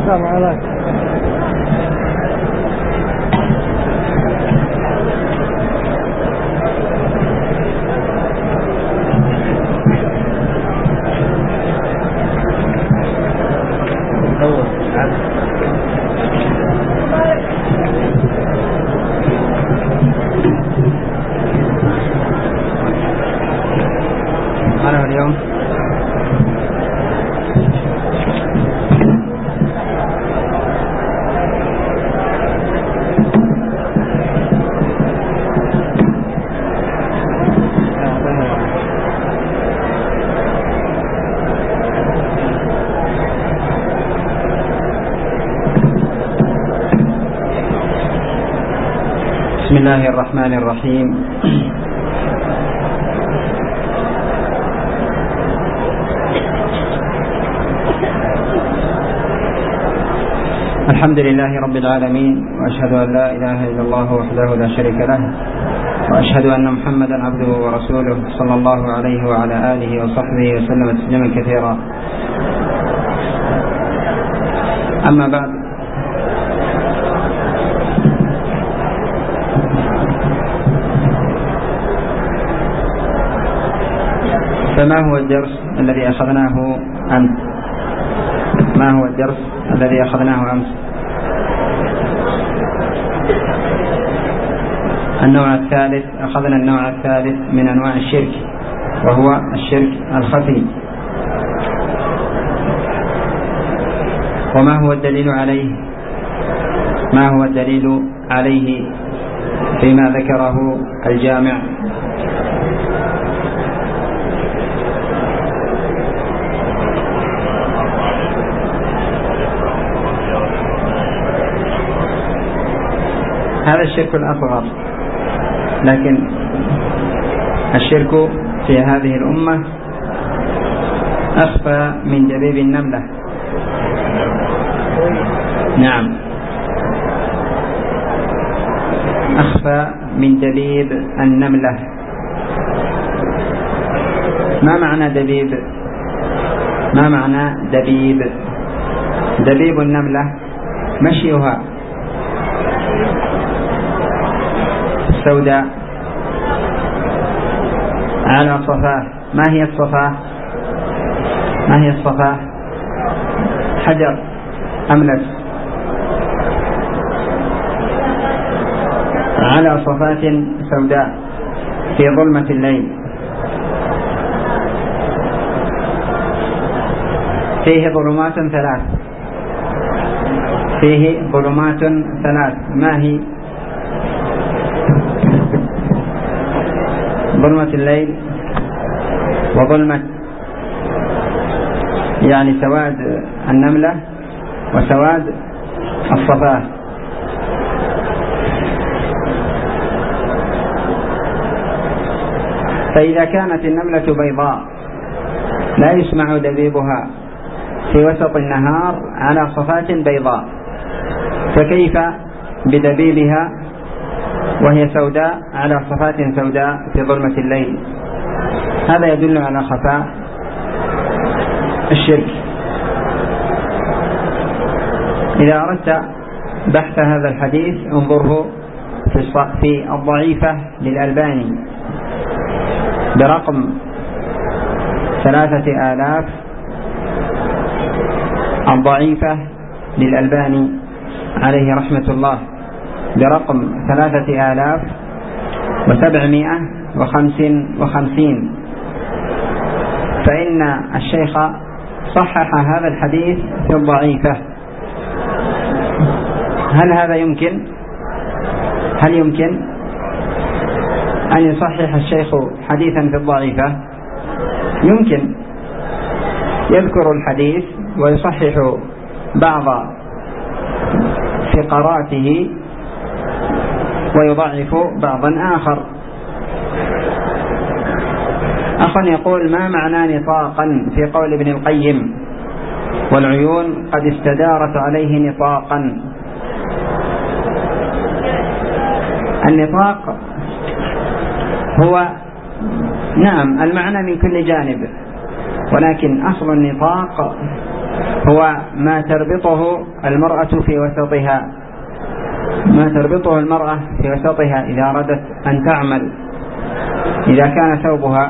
اليوم بسم الله الرحمن الرحيم. الحمد لله رب العالمين، وأشهد أن لا إله إلا الله وحده لا شريك له، وأشهد أن محمدا عبده ورسوله صلى الله عليه وعلى آله وصحبه وسلم تسليما كثيرا. أما بعد، فما هو الدرس الذي أخذناه أمس؟ ما هو الدرس الذي أخذناه أمس؟ النوع الثالث. أخذنا النوع الثالث من أنواع الشرك، وهو الشرك الخفي. وما هو الدليل عليه؟ ما هو الدليل عليه فيما ذكره الجامع؟ هذا الشرك الأصغر، لكن الشرك في هذه الأمة أخفى من دبيب النملة. نعم، أخفى من دبيب النملة. ما معنى دبيب؟ ما معنى دبيب؟ دبيب النملة مشيها سوداء على صفاه. ما هي الصفاه؟ ما هي الصفاه؟ حجر أملس على صفاة سوداء في ظلمة الليل. فيه ظلمات ثلاث. فيه ظلمات ثلاث. ما هي؟ ظلمة الليل، وظلمة يعني سواد النملة، وسواد الصفاه. فإذا كانت النملة بيضاء لا يسمع دبيبها في وسط النهار على صفاة بيضاء، فكيف بدبيبها وهي سوداء على صفات سوداء في ظلمة الليل؟ هذا يدل على خفاء الشرك. إذا أردت بحث هذا الحديث انظره في الضعيفة للألباني برقم 3000. الضعيفة للألباني عليه رحمة الله برقم 3755. فإن الشيخ صحح هذا الحديث في الضعيفة. هل هذا يمكن؟ هل يمكن أن يصحح الشيخ حديثا في الضعيفة؟ يمكن. يذكر الحديث ويصحح بعض فقراته ويضعف بعضا آخر. أخ يقول: ما معنى نطاقا في قول ابن القيم والعيون قد استدارت عليه نطاقا؟ النطاق هو نعم المعنى من كل جانب، ولكن أصل النطاق هو ما تربطه المرأة في وسطها، إذا أرادت أن تعمل، إذا كان ثوبها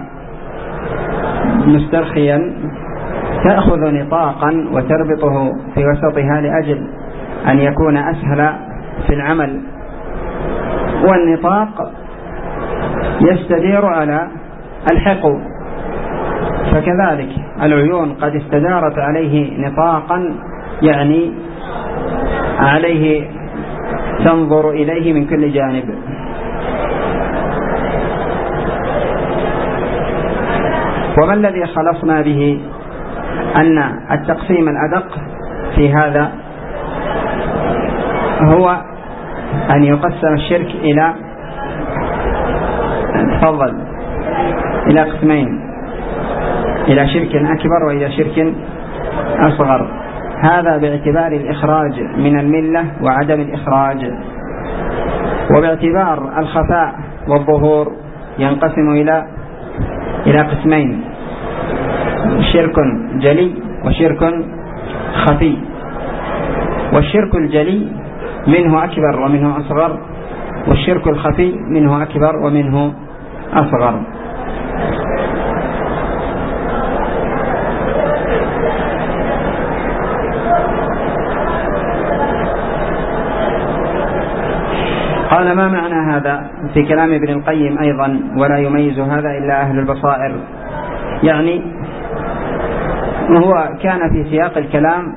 مسترخيا تأخذ نطاقا وتربطه في وسطها لأجل أن يكون أسهل في العمل، والنطاق يستدير على الحقو، فكذلك العيون قد استدارت عليه نطاقا، يعني عليه تنظر إليه من كل جانب. وما الذي خلصنا به أن التقسيم الأدق في هذا هو أن يقسم الشرك إلى قسمين، إلى شرك أكبر وإلى شرك أصغر. هذا باعتبار الإخراج من الملة وعدم الإخراج، وباعتبار الخفاء والظهور ينقسم إلى قسمين: شرك جلي وشرك خفي. والشرك الجلي منه أكبر ومنه أصغر، والشرك الخفي منه أكبر ومنه أصغر. قال: ما معنى هذا في كلام ابن القيم أيضا؟ ولا يميز هذا إلا أهل البصائر. يعني هو كان في سياق الكلام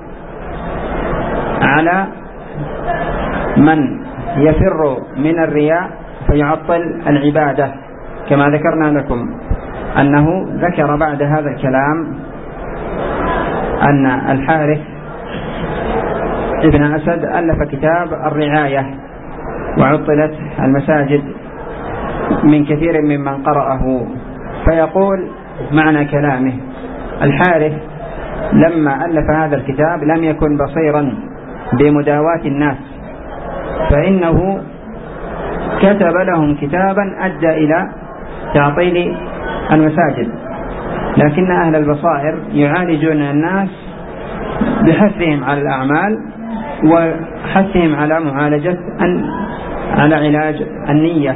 على من يفر من الرياء فيعطل العبادة، كما ذكرنا لكم أنه ذكر بعد هذا الكلام أن الحارث ابن أسد ألف كتاب الرعاية وعطلت المساجد من كثير ممن قرأه. فيقول معنى كلامه: الحارث لما ألف هذا الكتاب لم يكن بصيرا بمداواة الناس، فإنه كتب لهم كتابا أدى إلى تعطيل المساجد، لكن أهل البصائر يعالجون الناس بحثهم على الأعمال وحثهم على علاج النية.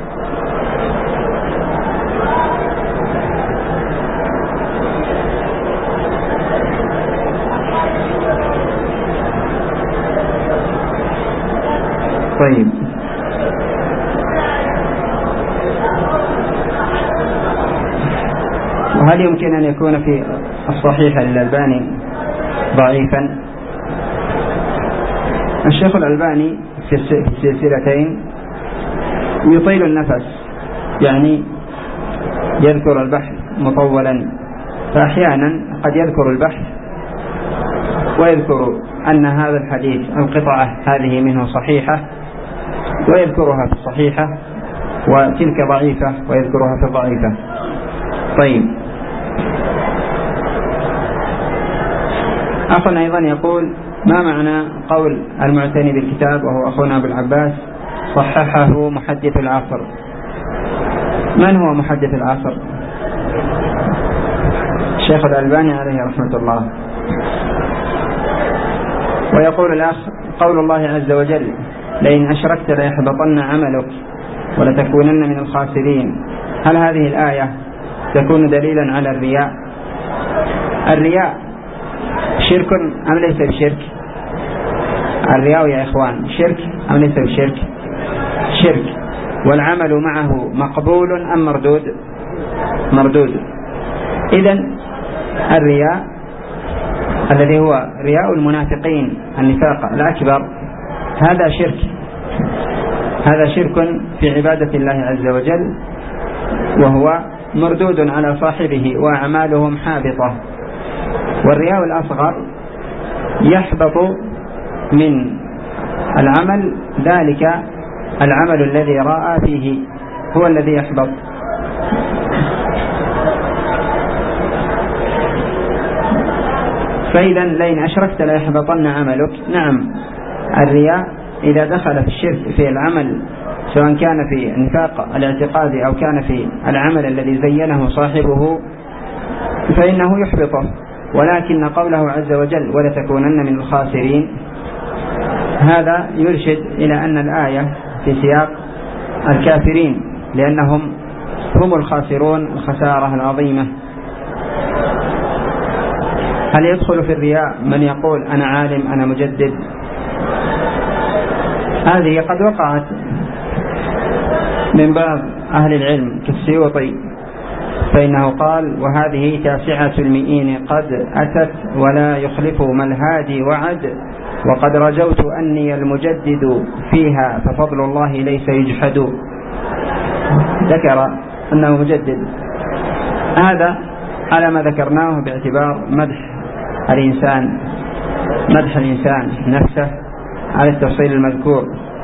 طيب، وهل يمكن أن يكون في الصحيح للألباني ضعيفا؟ الشيخ الألباني في السلسلتين يطيل النفس، يعني يذكر البحث مطولا، فأحيانا قد يذكر البحث ويذكر أن هذا الحديث القطعة هذه منه صحيحة ويذكرها في الصحيحة، وتلك ضعيفة ويذكرها في الضعيفة. طيب، أخونا أيضا يقول: ما معنى قول المعتني بالكتاب وهو أخونا أبو العباس صححه محدث العصر؟ من هو محدث العصر؟ الشيخ الألباني عليه رحمة الله. ويقول الأخ: قول الله عز وجل: لئن أشركت ليحبطن عملك ولتكونن من الخاسرين، هل هذه الآية تكون دليلا على الرياء؟ الرياء شرك أم ليس بشرك؟ الرياء يا إخوان شرك أم ليس بشرك؟ شرك. والعمل معه مقبول أم مردود؟ مردود. إذن الرياء الذي هو رياء المنافقين النفاق الأكبر هذا شرك، هذا شرك في عبادة الله عز وجل، وهو مردود على صاحبه وأعمالهم حابطة. والرياء الأصغر يحبط من العمل، ذلك العمل الذي رأى فيه هو الذي يحبط. فإذا لئن أشركت ليحبطن عملك. نعم، الرياء إذا دخل في الشرك في العمل، سواء كان في النفاق الاعتقادي أو كان في العمل الذي زينه صاحبه، فإنه يحبطه ولكن قوله عز وجل ولتكونن من الخاسرين هذا يرشد إلى أن الآية في سياق الكافرين، لأنهم هم الخاسرون الخسارة العظيمة. هل يدخل في الرياء من يقول أنا عالم أنا مجدد؟ هذه قد وقعت من بعض أهل العلم كالسيوطي، فإنه قال وهذه تاسعة المئين قد أتت ولا يخلف ما الهادي وعد، وقد رجوت أني المجدد فيها ففضل الله ليس يجحد. ذكر أنه مجدد، هذا على ما ذكرناه باعتبار مدح الإنسان نفسه على التفصيل المذكور،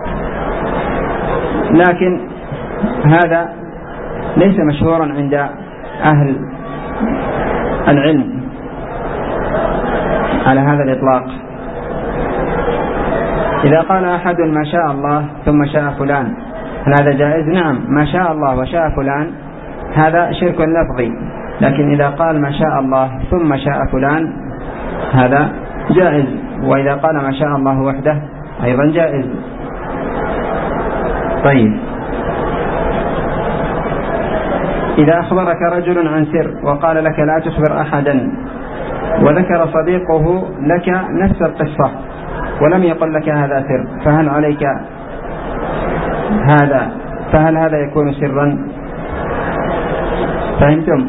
لكن هذا ليس مشهورا عند أهل العلم على هذا الإطلاق. إذا قال أحد ما شاء الله ثم شاء فلان هل هذا جائز؟ نعم، ما شاء الله وشاء فلان هذا شرك لفظي، لكن إذا قال ما شاء الله ثم شاء فلان هذا جائز، وإذا قال ما شاء الله وحده أيضا جائز. طيب، إذا أخبرك رجل عن سر وقال لك لا تخبر أحدا، وذكر صديقه لك نفس القصة ولم يقل لك هذا سر، فهل عليك هذا؟ فهل هذا يكون سرا؟ فهمتم؟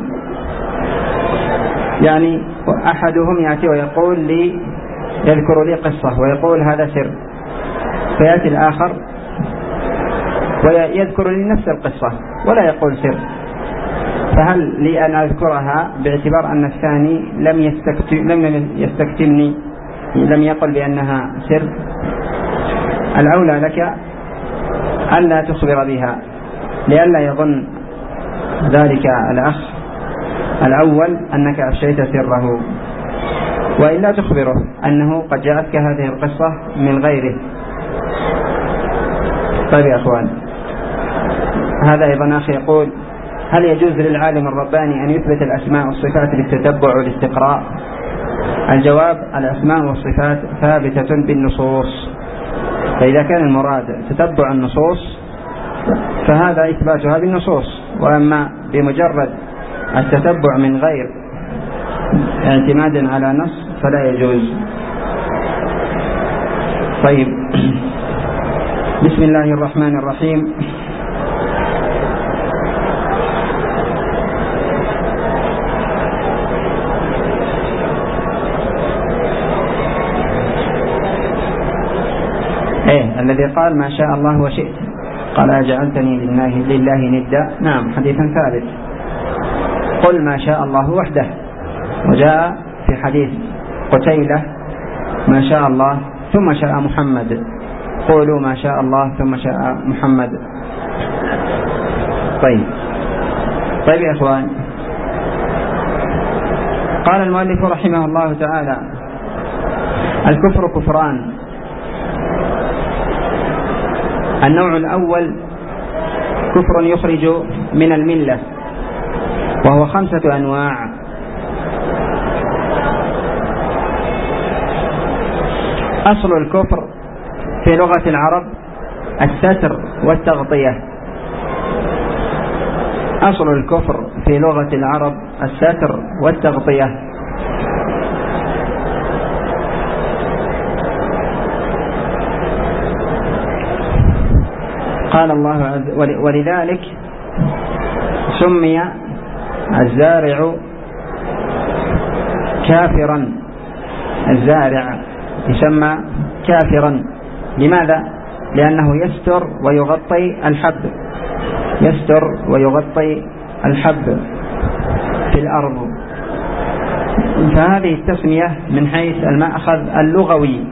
يعني أحدهم يأتي ويقول لي يذكر لي قصة ويقول هذا سر، فيأتي الآخر ويذكر لي نفس القصة ولا يقول سر، فهل لي أن أذكرها باعتبار أن الثاني لم يستكتمني، لم يقل بأنها سر؟ الأولى لك ألا تخبر بها لئلا يظن ذلك الأخ الأول أنك أفشيت سره، وإلا تخبره أنه قد جاءتك هذه القصة من غيره. طيب يا أخوان، هذا أيضا أخي يقول هل يجوز للعالم الرباني أن يثبت الأسماء والصفات للتتبع والاستقراء؟ الجواب: الأسماء والصفات ثابتة بالنصوص، فإذا كان المراد تتبع النصوص فهذا إثباتها بالنصوص، وأما بمجرد التتبع من غير اعتماد على نص فلا يجوز. طيب، بسم الله الرحمن الرحيم. الذي قال ما شاء الله وشئت قال أجعلتني لله ندا، نعم حديث ثابت. قل ما شاء الله وحده، وجاء في حديث قتيلة ما شاء الله ثم شاء محمد، قولوا ما شاء الله ثم شاء محمد. طيب يا إخوان، قال المؤلف رحمه الله تعالى: الكفر كفران. النوع الأول كفر يخرج من الملة، وهو 5 أنواع. أصل الكفر في لغة العرب الستر والتغطية. أصل الكفر في لغة العرب الستر والتغطية. قال الله عز وجل: ولذلك سمي الزارع كافرا. الزارع يسمى كافرا، لماذا؟ لأنه يستر ويغطي الحب، يستر ويغطي الحب في الأرض. فهذه التسمية من حيث المأخذ اللغوي.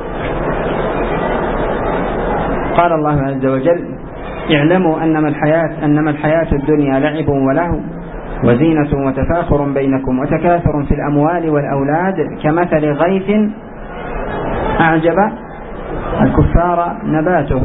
قال الله عز وجل: اعلموا أنما الحياة الدنيا لعب ولهو وزينة وتفاخر بينكم وتكاثر في الأموال والأولاد كمثل غيث أعجب الكفار نباته.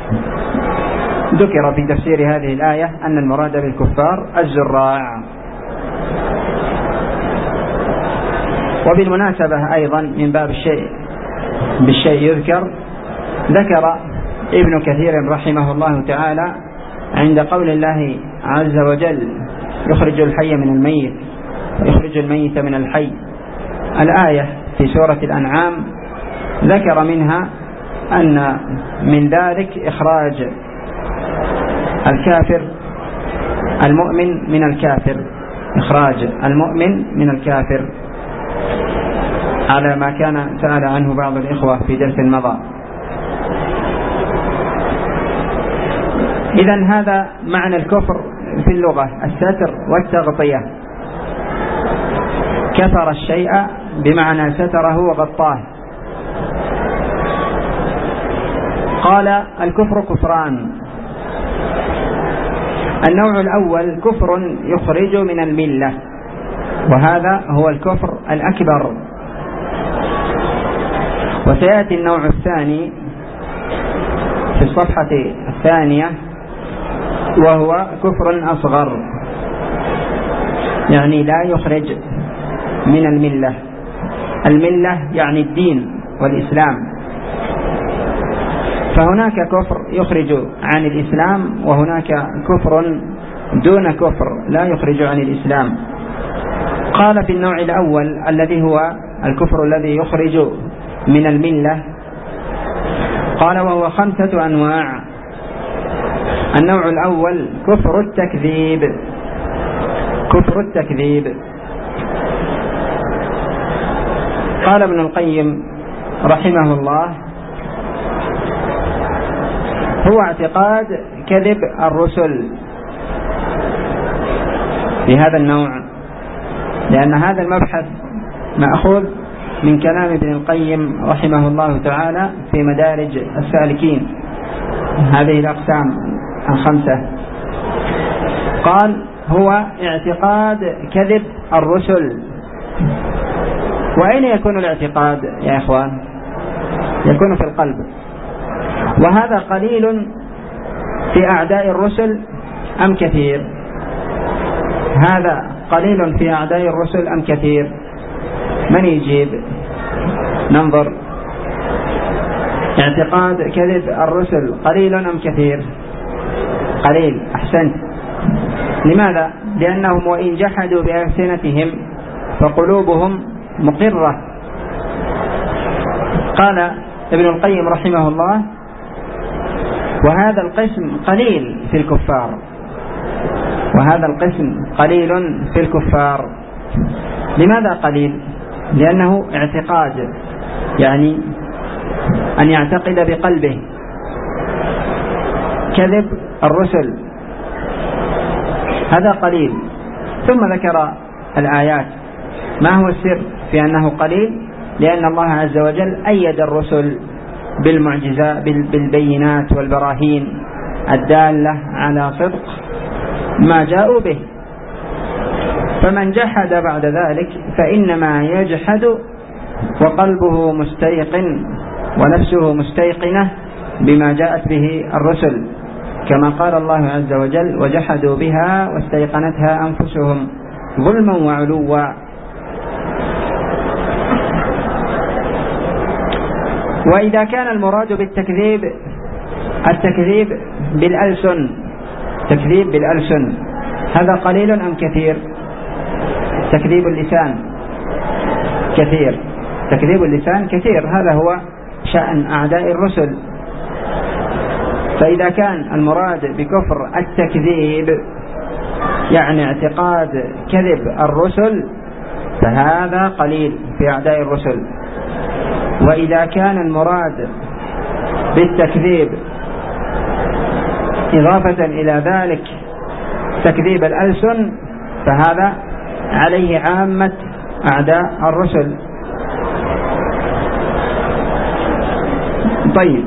ذكر في تفسير هذه الآية أن المراد بالكفار الزراع. وبالمناسبة أيضا من باب بالشيء يذكر، ذكر ابن كثير رحمه الله تعالى عند قول الله عز وجل يخرج الحي من الميت ويخرج الميت من الحي، الآية في سورة الأنعام، ذكر منها أن من ذلك إخراج الكافر المؤمن من الكافر، إخراج المؤمن من الكافر، على ما كان سأل عنه بعض الإخوة في درس مضى. إذن هذا معنى الكفر في اللغة، الستر والتغطية. كسر الشيء بمعنى ستره وغطاه. قال الكفر كفران: النوع الأول كفر يخرج من الملة، وهذا هو الكفر الأكبر. وسيأتي النوع الثاني في الصفحة الثانية، وهو كفر أصغر، يعني لا يخرج من الملة. الملة يعني الدين والإسلام، فهناك كفر يخرج عن الإسلام، وهناك كفر دون كفر لا يخرج عن الإسلام. قال في النوع الأول الذي هو الكفر الذي يخرج من الملة، قال وهو 5 أنواع. النوع الأول كفر التكذيب. كفر التكذيب، قال ابن القيم رحمه الله: هو اعتقاد كذب الرسل في هذا النوع، لأن هذا المبحث مأخوذ من كلام ابن القيم رحمه الله تعالى في مدارج السالكين، هذه الأقسام 5. قال هو اعتقاد كذب الرسل. وأين يكون الاعتقاد يا إخوان؟ يكون في القلب، وهذا قليل في أعداء الرسل أم كثير؟ هذا قليل في أعداء الرسل أم كثير؟ من يجيب؟ ننظر. اعتقاد كذب الرسل قليل أم كثير؟ قليل، أحسنت. لماذا؟ لأنهم وإن جحدوا بألسنتهم فقلوبهم مقرة. قال ابن القيم رحمه الله: وهذا القسم قليل في الكفار، وهذا القسم قليل في الكفار. لماذا قليل؟ لأنه اعتقاد، يعني أن يعتقد بقلبه كذب الرسل، هذا قليل. ثم ذكر الآيات. ما هو السر في أنه قليل؟ لأن الله عز وجل أيد الرسل بالمعجزات، بالبينات والبراهين الدالة على صدق ما جاءوا به. فمن جحد بعد ذلك فإنما يجحد وقلبه مستيقن ونفسه مستيقنة بما جاءت به الرسل، كما قال الله عز وجل: وجحدوا بها واستيقنتها أنفسهم ظلما وعلوا. وإذا كان المراد بالتكذيب التكذيب بالألسن، تكذيب بالألسن، هذا قليل أم كثير؟ تكذيب اللسان كثير، تكذيب اللسان كثير، هذا هو شأن أعداء الرسل. فإذا كان المراد بكفر التكذيب يعني اعتقاد كذب الرسل فهذا قليل في أعداء الرسل. وإذا كان المراد بالتكذيب إضافة إلى ذلك تكذيب الألسن فهذا عليه عامة أعداء الرسل. طيب،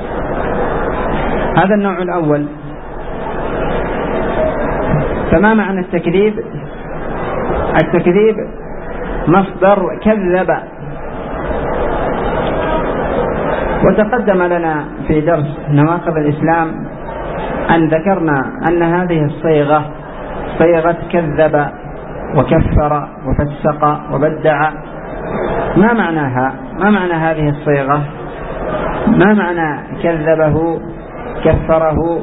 هذا النوع الأول. فما معنى التكذيب؟ التكذيب مصدر كذب. وتقدم لنا في درس نواقض الإسلام أن ذكرنا أن هذه الصيغة صيغة كذب وكفر وفسق وبدع ما معناها؟ ما معنى هذه الصيغة؟ ما معنى كذبه كفره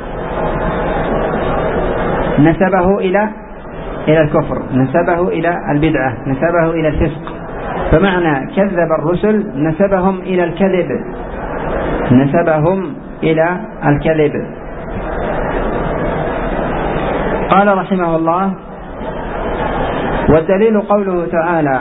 نسبه إلى الكفر، نسبه إلى البدعة، نسبه إلى الفسق؟ فمعنى كذب الرسل نسبهم إلى الكذب، نسبهم إلى الكذب. قال رحمه الله: والدليل قوله تعالى: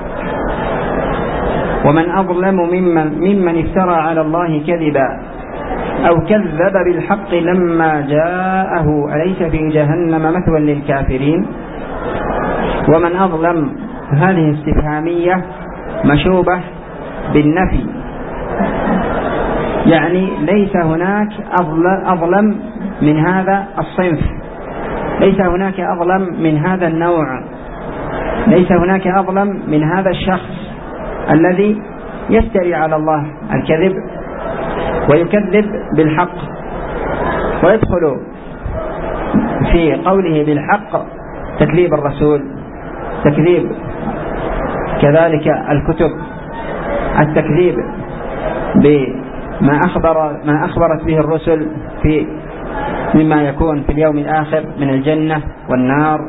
ومن أظلم ممن افترى على الله كذبا أو كذب بالحق لما جاءه أليس في جهنم مثوى للكافرين. ومن أظلم هذه استفهامية مشوبة بالنفي، يعني ليس هناك أظلم من هذا الصنف، ليس هناك أظلم من هذا النوع، ليس هناك أظلم من هذا الشخص الذي يفتري على الله الكذب ويكذب بالحق. ويدخل في قوله بالحق تكذيب الرسول، تكذيب كذلك الكتب، التكذيب بما أخبرت به الرسل مما يكون في اليوم الآخر من الجنة والنار،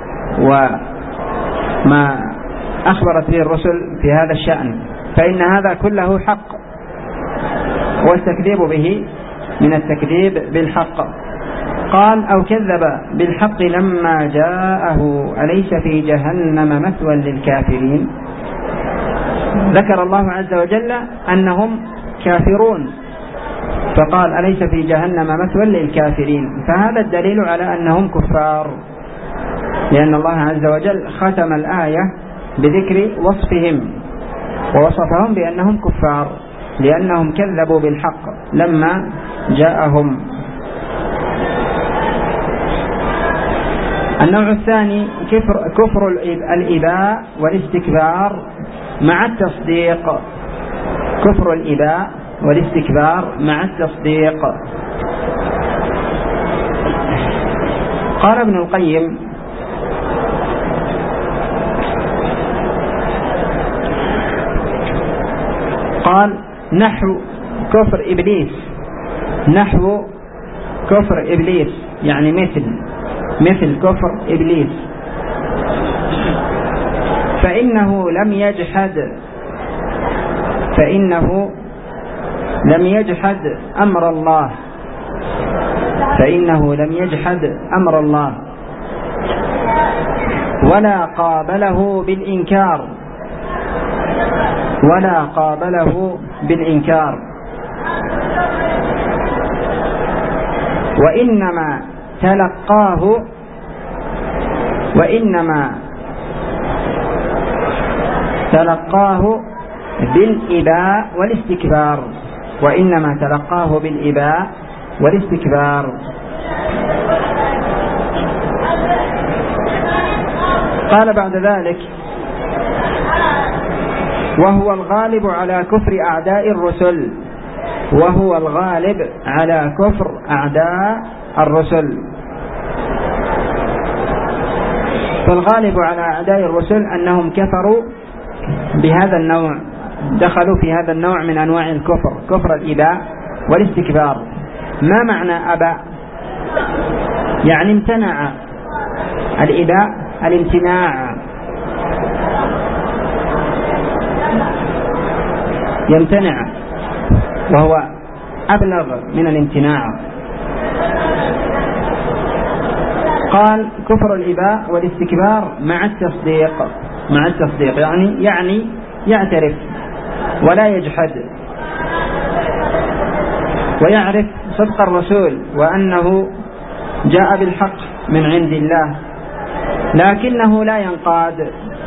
وما أخبرت به الرسل في هذا الشأن، فإن هذا كله حق، والتكذيب به من التكذيب بالحق. قال: أو كذب بالحق لما جاءه أليس في جهنم مثوى للكافرين. ذكر الله عز وجل أنهم كافرون، فقال: أليس في جهنم مثوى للكافرين، فهذا الدليل على أنهم كفار، لأن الله عز وجل ختم الآية بذكر وصفهم، ووصفهم بأنهم كفار لأنهم كذبوا بالحق لما جاءهم. النوع الثاني كفر الإباء والاستكبار مع التصديق. كفر الإباء والاستكبار مع التصديق. قال ابن القيم: قال: نحو كفر إبليس، نحو كفر إبليس، يعني مثل كفر إبليس، فإنه لم يجحد أمر الله، فإنه لم يجحد أمر الله ولا قابله بالإنكار، ولا قابله بالإنكار، وإنما تلقاه بالإباء والاستكبار، وإنما تلقاه بالإباء والاستكبار. قال بعد ذلك: وهو الغالب على كفر أعداء الرسل، وهو الغالب على كفر أعداء الرسل. فالغالب على أعداء الرسل أنهم كفروا بهذا النوع، دخلوا في هذا النوع من أنواع الكفر، كفر الإباء والاستكبار. ما معنى أبى؟ يعني امتنع. الإباء الامتناع، يمتنع، وهو أبلغ من الامتناع. قال: كفر الإباء والاستكبار مع التصديق، مع التصديق يعني يعترف ولا يجحد، ويعرف صدق الرسول وأنه جاء بالحق من عند الله، لكنه لا ينقاد.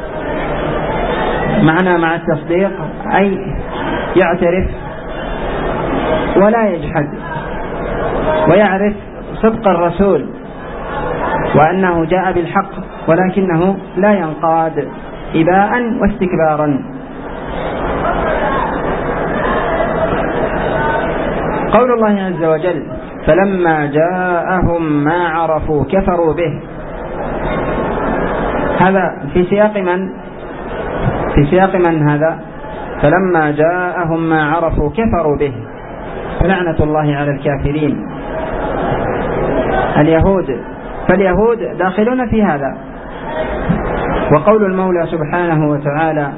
معنى مع التصديق أي يعترف ولا يجحد، ويعرف صدق الرسول وأنه جاء بالحق، ولكنه لا ينقاد إباء واستكبارا. قول الله عز وجل: فلما جاءهم ما عرفوا كفروا به، هذا في سياق من؟ في سياق من هذا؟ فلما جاءهم ما عرفوا كفروا به فلعنة الله على الكافرين. فاليهود داخلون في هذا. وقول المولى سبحانه وتعالى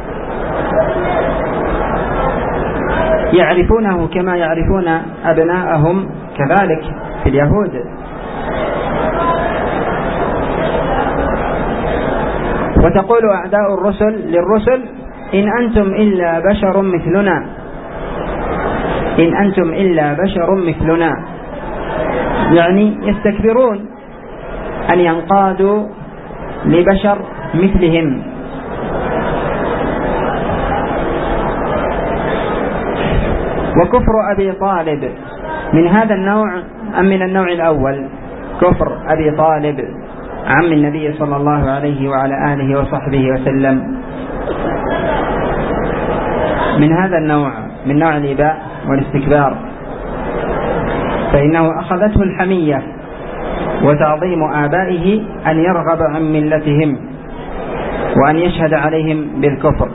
يعرفونه كما يعرفون أبناءهم كذلك في اليهود. وتقول أعداء الرسل للرسل إن أنتم إلا بشر مثلنا، إن أنتم إلا بشر مثلنا، يعني يستكبرون أن ينقادوا لبشر مثلهم. وكفر أبي طالب من هذا النوع أم من النوع الأول؟ كفر أبي طالب عم النبي صلى الله عليه وعلى آله وصحبه وسلم من هذا النوع، من نوع الإباء والاستكبار، فإنه أخذته الحمية وتعظيم آبائه أن يرغب عن ملتهم وأن يشهد عليهم بالكفر.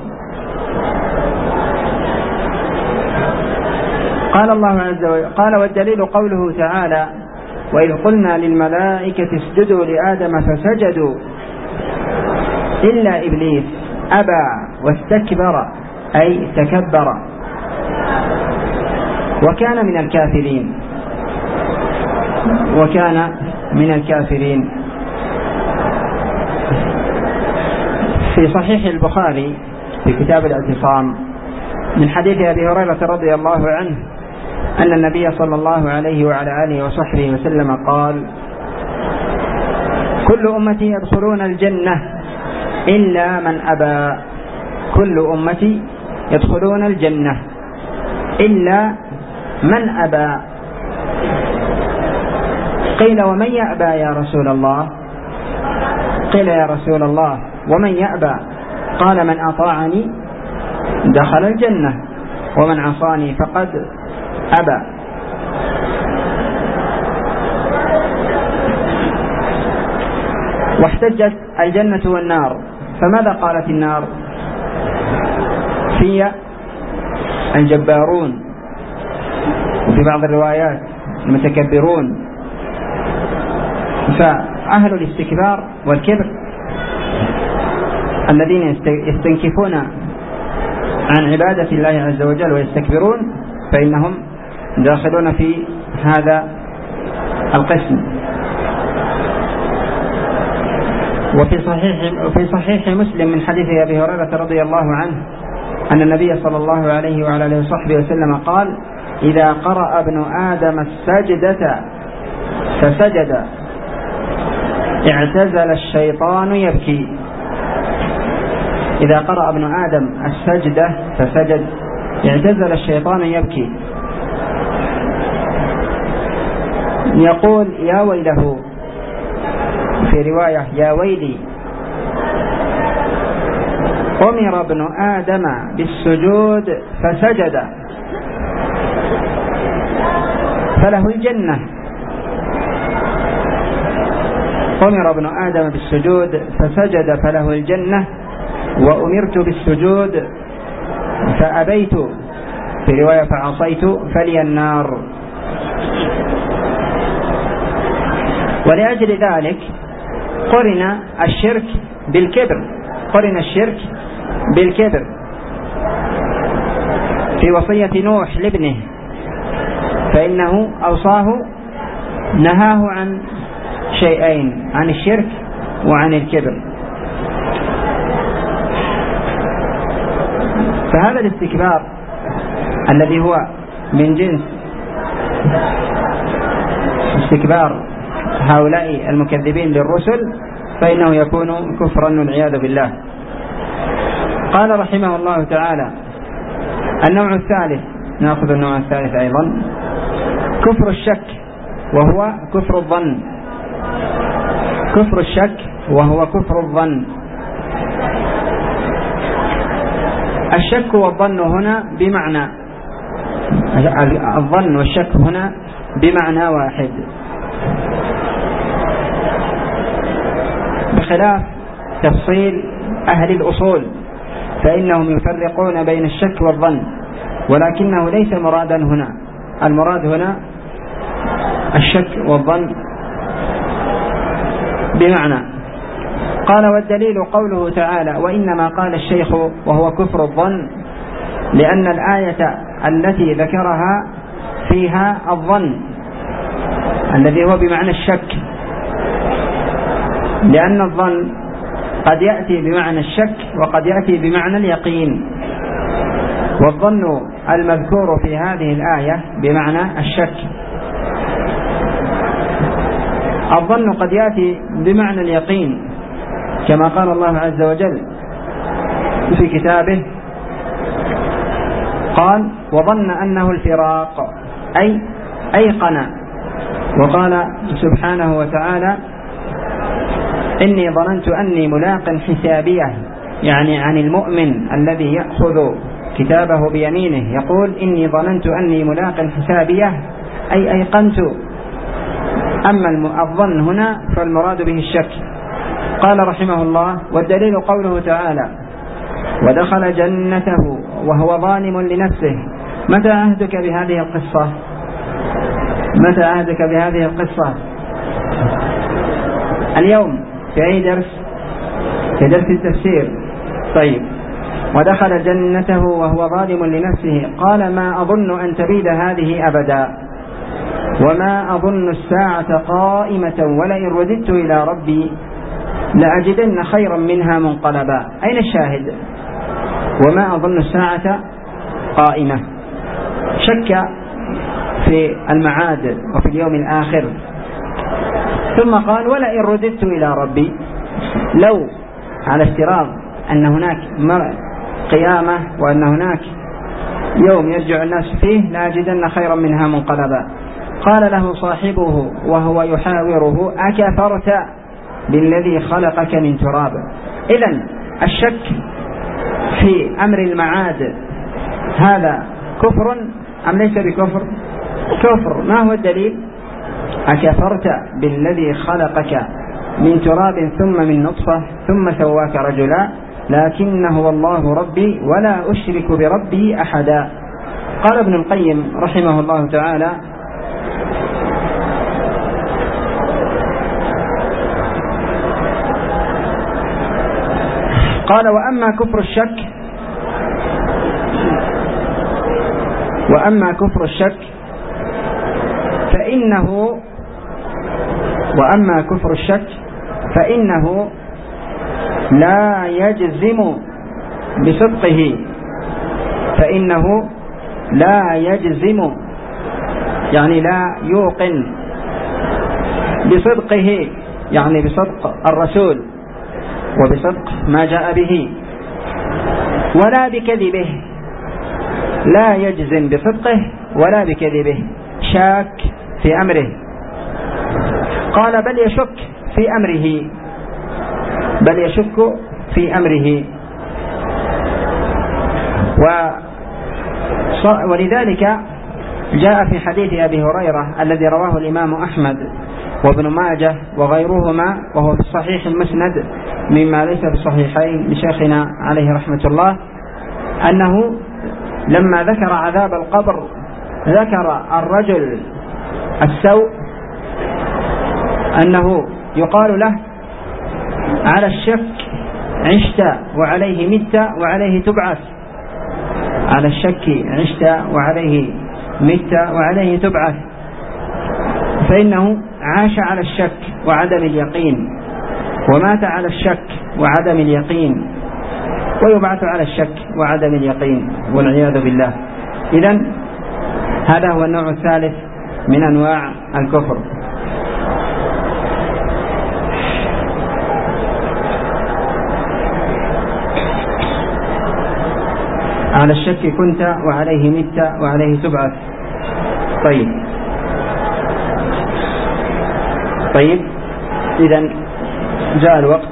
قال الله عز وجل قال والدليل قوله تعالى وإذ قلنا للملائكة اسجدوا لآدم فسجدوا إلا إبليس أبى واستكبر أي تكبر وكان من الكافرين. في صحيح البخاري في كتاب الاعتصام من حديث أبي هريرة رضي الله عنه أن النبي صلى الله عليه وعلى آله وصحبه وسلم قال كل أمتي يدخلون الجنة إلا من أبى، كل أمتي يدخلون الجنة إلا من أبى. قيل ومن يأبى يا رسول الله؟ قيل يا رسول الله ومن يأبى؟ قال من أطاعني دخل الجنة ومن عصاني فقد أبى. واحتجت الجنة والنار، فماذا قالت النار؟ في الجبارون، وفي بعض الروايات المتكبرون. فأهل الاستكبار والكبر الذين يستنكفون عن عبادة الله عز وجل ويستكبرون فإنهم داخلون في هذا القسم. وفي صحيح مسلم من حديث أبي هريرة رضي الله عنه أن النبي صلى الله عليه وعلى آله وصحبه وسلم قال إذا قرأ ابن آدم السجدة فسجد اعتزل الشيطان يبكي. إذا قرأ ابن آدم السجدة فسجد اعتزل الشيطان يبكي. يقول يا ويله، في رواية يا ويلي، أمر ابن آدم بالسجود فسجد فله الجنة. أمر ابن آدم بالسجود فسجد فله الجنة وأمرت بالسجود فأبيت، في رواية فعصيت فلي النار. ولأجل ذلك قرن الشرك بالكبر في وصية نوح لابنه، فإنه أوصاه نهاه عن شيئين، عن الشرك وعن الكبر. فهذا الاستكبار الذي هو من جنس استكبار هؤلاء المكذبين للرسل فإنه يكون كفرا والعياذ بالله. قال رحمه الله تعالى النوع الثالث، نأخذ النوع الثالث أيضا، كفر الشك وهو كفر الظن. كفر الشك وهو كفر الظن. الشك والظن هنا بمعنى، الظن والشك هنا بمعنى واحد، بخلاف تفصيل أهل الأصول فإنهم يفرقون بين الشك والظن، ولكنه ليس مرادا هنا. المراد هنا الشك والظن بمعنى. قال: والدليل قوله تعالى: وإنما قال الشيخ وهو كفر الظن، لأن الآية التي ذكرها فيها الظن الذي هو بمعنى الشك، لأن الظن قد يأتي بمعنى الشك وقد يأتي بمعنى اليقين، والظن المذكور في هذه الآية بمعنى الشك. الظن قد يأتي بمعنى اليقين كما قال الله عز وجل في كتابه، قال: وظن أنه الفراق، أي أيقن. وقال سبحانه وتعالى: إني ظننت أني ملاق حسابيه، يعني عن المؤمن الذي يأخذ كتابه بيمينه يقول: إني ظننت أني ملاق حسابيه، أي أيقنت. أما الظن هنا فالمراد به الشك. قال رحمه الله: والدليل قوله تعالى: ودخل جنته وهو ظالم لنفسه. متى عهدك بهذه القصة؟ متى عهدك بهذه القصة؟ اليوم في أي درس؟ في درس التفسير. طيب. ودخل جنته وهو ظالم لنفسه، قال: ما أظن أن تبيد هذه أبدا، وما أظن الساعة قائمة، ولئن رددت إلى ربي لأجدن خيرا منها منقلبا. أين الشاهد؟ وما أظن الساعة قائمة. شك في المعاد وفي اليوم الآخر، ثم قال: ولئن رددت إلى ربي، لو على افتراض أن هناك قيامة وأن هناك يوم يرجع الناس فيه لأجدن خيرا منها منقلبا. قال له صاحبه وهو يحاوره: أكفرت بالذي خلقك من تراب. إذن الشك في أمر المعاد هذا كفر أم ليس بكفر؟ كفر. ما هو الدليل؟ أكفرت بالذي خلقك من تراب ثم من نطفة ثم سواك رجلا، لكن هو الله ربي ولا أشرك بربي أحدا. قال ابن القيم رحمه الله تعالى: قال: وأما كفر الشك فإنه لا يجزم بصدقه، يعني لا يوقن بصدقه، يعني بصدق الرسول وبصدق ما جاء به، ولا بكذبه. لا يجزم بصدقه ولا بكذبه، شاك في أمره. قال: بل يشك في أمره. ولذلك جاء في حديث أبي هريرة الذي رواه الإمام أحمد وابن ماجه وغيرهما، وهو في الصحيح المسند مما ليس في الصحيحين لشيخنا عليه رحمة الله، أنه لما ذكر عذاب القبر ذكر الرجل السوء أنه يقال له: على الشك عشت وعليه مت وعليه تبعث. على الشك عشت وعليه مت وعليه تبعث، فإنه عاش على الشك وعدم اليقين، ومات على الشك وعدم اليقين، ويبعث على الشك وعدم اليقين والعياذ بالله. إذن هذا هو النوع الثالث من أنواع الكفر. على الشك كنت وعليه مت وعليه تبعث. طيب إذن جاء الوقت.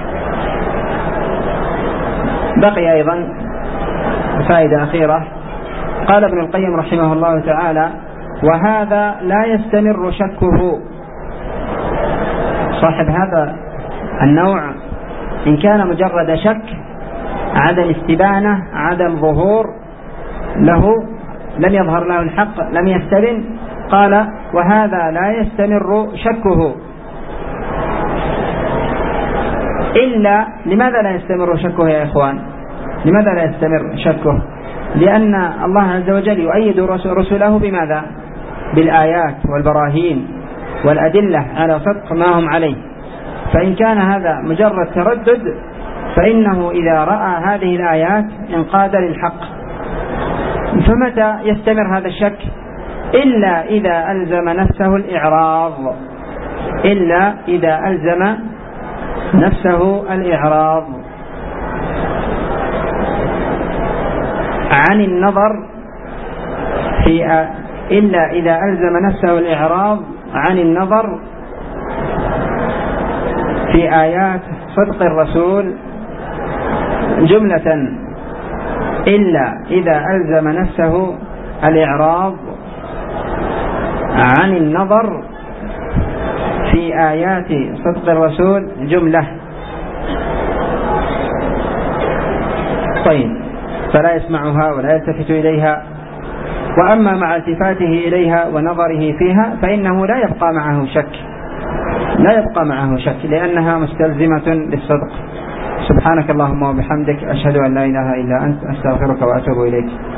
بقي أيضا فائدة أخيرة. قال ابن القيم رحمه الله تعالى: وهذا لا يستمر شكه. صاحب هذا النوع إن كان مجرد شك عدم استبانة، عدم ظهور له، لم يظهر له الحق، لم يستبن. قال وهذا لا يستمر شكه إلا. لماذا لا يستمر شكه يا إخوان؟ لماذا لا يستمر شكه؟ لأن الله عز وجل يؤيد رسله بماذا؟ بالآيات والبراهين والأدلة على صدق ما هم عليه. فإن كان هذا مجرد تردد فإنه إذا رأى هذه الآيات انقاد للحق. فمتى يستمر هذا الشك؟ إلا إذا ألزم نفسه الإعراض، إلا إذا ألزم نفسه الإعراض عن النظر إلا إذا ألزم نفسه الإعراض عن النظر في آيات صدق الرسول جملة، إلا إذا ألزم نفسه الإعراض عن النظر في آيات صدق الرسول جملة. طيب، فلا يسمعها ولا يلتفت إليها. وأما مع التفاته إليها ونظره فيها فإنه لا يبقى معه شك، لا يبقى معه شك، لأنها مستلزمة للصدق. سبحانك اللهم وبحمدك، أشهد أن لا إله إلا أنت، أستغفرك وأتوب إليك.